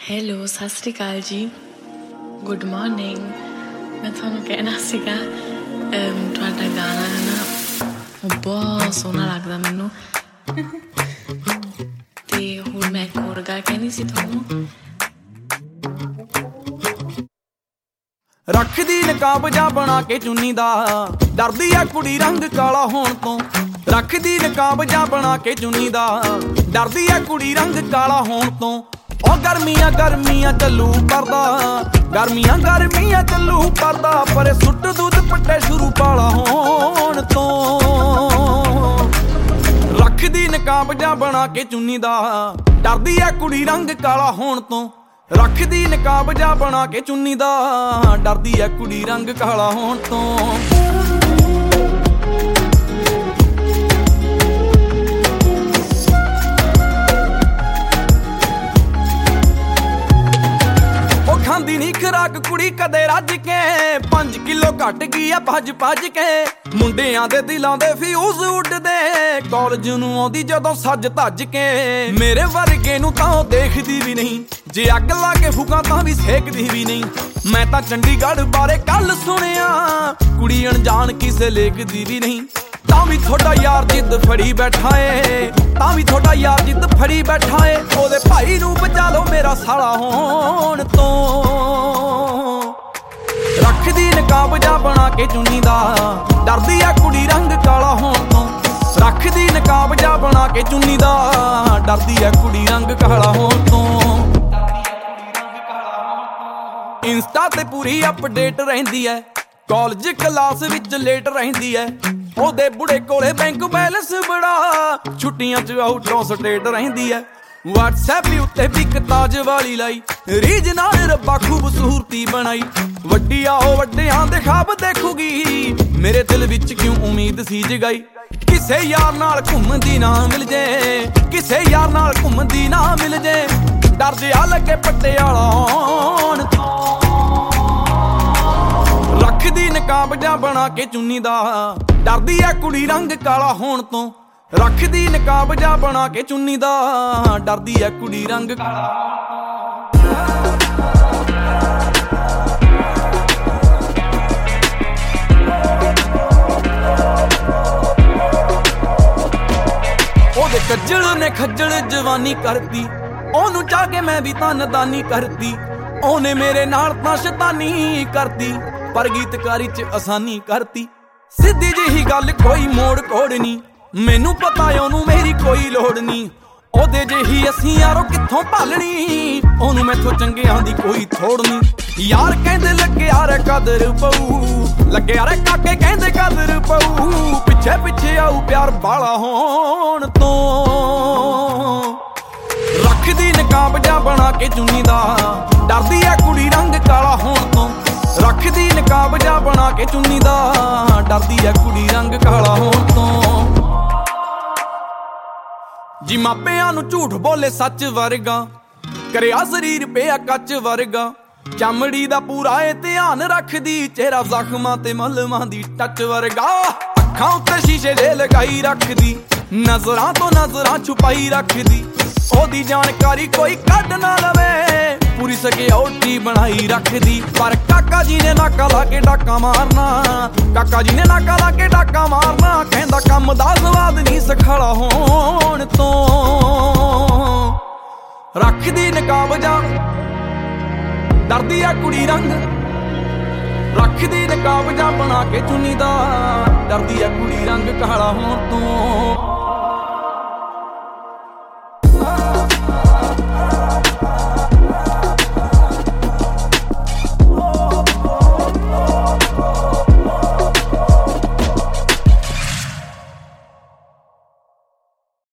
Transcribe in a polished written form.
Hello, ਸਤਿ ਸ਼੍ਰੀ ਅਕਾਲ ਜੀ, good morning. ਮੈਂ ਤੁਹਾਨੂੰ ਕਹਿਣਾ ਸੀਗਾ ਤੁਹਾਡਾ ਗਾਣਾ ਹੈ ਨਾ ਉਹ ਬਹੁਤ ਸੋਹਣਾ ਲੱਗਦਾ ਮੈਨੂੰ। ਅਤੇ ਹੁਣ ਮੈਂ ਇੱਕ ਹੋਰ ਗੱਲ ਕਹਿਣੀ ਸੀ ਤੁਹਾਨੂੰ। ਰੱਖਦੀ ਨਕਾਬ ਜਾ ਬਣਾ ਕੇ ਚੁੰਨੀ ਦਾ, ਡਰਦੀ ਆ ਕੁੜੀ ਰੰਗ ਕਾਲਾ ਹੋਣ ਤੋਂ। ਰੱਖਦੀ ਨਕਾਬ ਜਾ ਬਣਾ ਕੇ ਚੁੰਨੀ ਦਾ, ਡਰਦੀ ਆ ਕੁੜੀ ਰੰਗ ਕਾਲਾ ਹੋਣ ਤੋਂ। ਉਹ ਗਰਮੀਆਂ ਗਰਮੀਆਂ ਚੱਲੂ ਪਰਦਾ, ਗਰਮੀਆਂ ਗਰਮੀਆਂ ਚੱਲੂ ਪਰਦਾ, ਪਰ ਸੁੱਟ ਦੁੱਧ ਪੱਟੇ ਸ਼ੁਰੂ ਪਾਲਾ ਹੋਣ ਤੋਂ। ਰੱਖਦੀ ਨਕਾਬ ਜਾ ਬਣਾ ਕੇ ਚੁੰਨੀ ਦਾ, ਡਰਦੀ ਆ ਕੁੜੀ ਰੰਗ ਕਾਲਾ ਹੋਣ ਤੋਂ। ਰੱਖਦੀ ਨਕਾਬ ਜਾ ਬਣਾ ਕੇ ਚੁੰਨੀ ਦਾ, ਡਰਦੀ ਆ ਕੁੜੀ ਰੰਗ ਕਾਲਾ ਹੋਣ ਤੋਂ। ਖਾਂਦੀ ਨੀ ਖੁਰਾਕ ਕੁੜੀ ਕਦੇ ਰੱਜ ਕੇ, 5 ਕਿਲੋ ਘਟ ਗਈ ਆ ਭੱਜ ਭੱਜ ਕੇ। ਮੁੰਡਿਆਂ ਦੇ ਦਿਲਾਂ ਦੇ ਫਿਊਜ਼ ਉੱਡਦੇ, ਕਾਲਜ ਨੂੰ ਆਉਂਦੀ ਜਦੋਂ ਸੱਜ ਧੱਜ ਕੇ। ਮੇਰੇ ਵਰਗੇ ਨੂੰ ਤਾਂ ਉਹ ਦੇਖਦੀ ਵੀ ਨਹੀਂ, ਜੇ ਅੱਗ ਲਾ ਕੇ ਫੂਕਾਂ ਤਾਂ ਵੀ ਸੇਕਦੀ ਵੀ ਨਹੀਂ। ਮੈਂ ਤਾਂ ਚੰਡੀਗੜ੍ਹ ਬਾਰੇ ਕੱਲ ਸੁਣਿਆ, ਕੁੜੀ ਅਣਜਾਣ ਕਿਸੇ ਲੇਖਦੀ ਵੀ ਨਹੀਂ। ਤਾਂ ਵੀ ਤੁਹਾਡਾ ਯਾਰ ਜਿੱਦ ਫੜੀ ਬੈਠਾ ਏ, ਤਾਂ ਵੀ ਤੁਹਾਡਾ ਯਾਰ ਜਿੱਦ ਫੜੀ ਬੈਠਾ ਏ। ਉਹਦੇ ਭਾਈ ਨੂੰ ਬਚਾ ਲਓ ਮੇਰਾ ਸਾਲਾ ਹੋਣ ਤੋਂ। ਰੱਖਦੀ ਨਕਾਬ ਜਾ ਬਣਾ ਕੇ ਚੁੰਨੀ ਦਾ, ਡਰਦੀ ਆ ਕੁੜੀ ਰੰਗ ਕਾਲਾ ਹੋਣ ਤੋਂ। ਰੱਖਦੀ ਨਕਾਬ ਜਾ ਬਣਾ ਕੇ ਚੁੰਨੀ ਦਾ, ਡਰਦੀ ਆ ਕੁੜੀ ਰੰਗ ਕਾਲਾ ਹੋਣ ਤੋਂ। ਇੰਸਟਾ ਤੇ ਪੂਰੀ ਅਪਡੇਟ ਰਹਿੰਦੀ ਐ, ਕਾਲਜ ਕਲਾਸ ਵਿੱਚ ਲੇਟ ਰਹਿੰਦੀ ਐ। ਉਹਦੇ ਬੁੜੇ ਕੋਲੇ ਬੈਂਕ ਬੈਲੈਂਸ ਬੜਾ, ਛੁੱਟੀਆਂ 'ਚ ਆਊਟ ਆਫ ਸਟੇਟ ਰਹਿੰਦੀ ਐ। WhatsApp ਉੱਤੇ ਵੀ ਤਾਜ ਵਾਲੀ ਲਾਈ, ਰੀਝ ਨਾਲ ਰੱਬਾ ਖੂਬਸੂਰਤੀ ਬਣਾਈ। ਵੱਡੀ ਆ ਉਹ ਵੱਡਿਆਂ ਦੇ ਖਾਬ ਦੇਖੂਗੀ, ਮੇਰੇ ਦਿਲ ਵਿੱਚ ਕਿਉਂ ਉਮੀਦ ਸੀ ਜਗਾਈ। ਕਿਸੇ ਯਾਰ ਨਾਲ ਘੁੰਮਦੀ ਨਾ ਮਿਲ ਜੇ, ਕਿਸੇ ਯਾਰ ਨਾਲ ਘੁੰਮਦੀ ਨਾ ਮਿਲ ਜੇ। ਡਰ ਜਿਹਾ ਲੱਗੇ ਪਟਿਆਲਾ ਆਉਣ ਤੋਂ। ਰੱਖਦੀ ਨਕਾਬ ਜਾ ਬਣਾ ਕੇ ਚੁੰਨੀ ਦਾ, ਡਰਦੀ ਆ ਕੁੜੀ ਰੰਗ ਕਾਲਾ ਹੋਣ ਤੋਂ। ਰੱਖਦੀ ਨਕਾਬ ਜਾ ਬਣਾ ਕੇ ਚੁੰਨੀ ਦਾ, ਡਰਦੀ ਆ ਕੁੜੀ ਰੰਗ ਕਾਲਾ ਹੋਣ ਤੋਂ। ਉਹਦੇ ਕੱਜਲ ਨੇ ਖੱਜਲ ਜਵਾਨੀ ਕਰਦੀ, ਉਹਨੂੰ ਚਾਹ ਕੇ ਮੈਂ ਵੀ ਤਾਂ ਨਦਾਨੀ ਕਰਦੀ। ਉਹਨੇ ਮੇਰੇ ਨਾਲ ਤਾਂ ਸ਼ੈਤਾਨੀ ਕਰਦੀ, ਪਰ ਗੀਤਕਾਰੀ 'ਚ ਆਸਾਨੀ ਕਰਤੀ। ਸਿੱਧੀ ਜਿਹੀ ਗੱਲ ਕੋਈ ਮੋੜ ਕੋੜ ਨੀ, ਮੈਨੂੰ ਪਤਾ ਉਹਨੂੰ ਮੇਰੀ ਕੋਈ ਲੋੜ ਨੀ। ਉਹਦੇ ਜਿਹੀ ਅਸੀਂ ਯਾਰੋ ਕਿੱਥੋਂ ਭਾਲਣੀ, ਉਹਨੂੰ ਮੈਥੋਂ ਚੰਗਿਆਂ ਦੀ ਕੋਈ ਥੋੜ ਨੀ। ਯਾਰ ਕਹਿੰਦੇ ਲੱਗਿਆ ਰੇ ਕਦਰ ਪਊ, ਲੱਗਿਆ ਰੇ ਕਾਕੇ ਕਹਿੰਦੇ ਕਦਰ ਪਊ। ਪਿੱਛੇ ਪਿੱਛੇ ਆਊ ਪਿਆਰ ਬਾਲਾ ਹੋਣ ਤੋਂ। ਰੱਖਦੀ ਨਕਾਬ ਜਾ ਬਣਾ ਕੇ ਚੁੰਨੀ ਦਾ, ਡਰਦੀ ਆ ਕੁੜੀ ਰੰਗ ਕਾਲਾ ਹੋਣ ਤੋਂ। ਰੱਖਦੀ ਨਕਾਬ ਜਾ ਬਣਾ ਕੇ ਚੁੰਨੀ ਦਾ, ਡਰਦੀ ਆ ਕੁੜੀ ਰੰਗ ਕਾਲਾ ਹੋਣ ਤੋਂ। ਜੀ ਮਾਪਿਆਂ ਨੂੰ ਝੂਠ ਬੋਲੇ ਸੱਚ ਵਰਗਾ, ਕਰਿਆ ਸਰੀਰ ਪਿਆ ਕੱਚ ਵਰਗਾ। ਚਮੜੀ ਦਾ ਪੂਰਾ ਏ ਧਿਆਨ ਰੱਖਦੀ, ਚਿਹਰਾ ਜ਼ਖਮਾਂ ਤੇ ਮਲਮਾਂ ਦੀ ਟੱਚ ਵਰਗਾ। ਅੱਖਾਂ ਉੱਤੇ ਸ਼ੀਸ਼ੇ ਦੇ ਲਗਾਈ ਰੱਖਦੀ, ਨਜ਼ਰਾਂ ਤੋਂ ਨਜ਼ਰਾਂ ਛੁਪਾਈ ਰੱਖਦੀ। ਉਹਦੀ ਜਾਣਕਾਰੀ ਕੋਈ ਕੱਢ ਨਾ ਲਵੇ, ਪੂਰੀ ਸਿਕਿਉਰਿਟੀ ਬਣਾਈ ਰੱਖਦੀ। ਪਰ ਕਾਕਾ ਜੀ ਨੇ ਨਾਕਾ ਲਾ ਕੇ ਡਾਕਾ ਮਾਰਨਾ, ਕਾਕਾ ਜੀ ਨੇ ਨਾਕਾ ਲਾ ਕੇ ਡਾਕਾ ਮਾਰਨਾ। ਕਹਿੰਦਾ ਕੰਮ ਦਾ ਸਵਾਦ ਨਹੀਂ ਸਖਾਲਾ ਹੋਣ ਤੋਂ। ਰੱਖਦੀ ਨਕਾਬ ਜਾ, ਡਰਦੀ ਆ ਕੁੜੀ ਰੰਗ। ਰੱਖਦੀ ਨਕਾਬ ਜਾ ਬਣਾ ਕੇ ਚੁੰਨੀ ਦਾ, ਡਰਦੀ ਆ ਕੁੜੀ ਰੰਗ ਕਾਲਾ ਹੋਣ ਤੋਂ।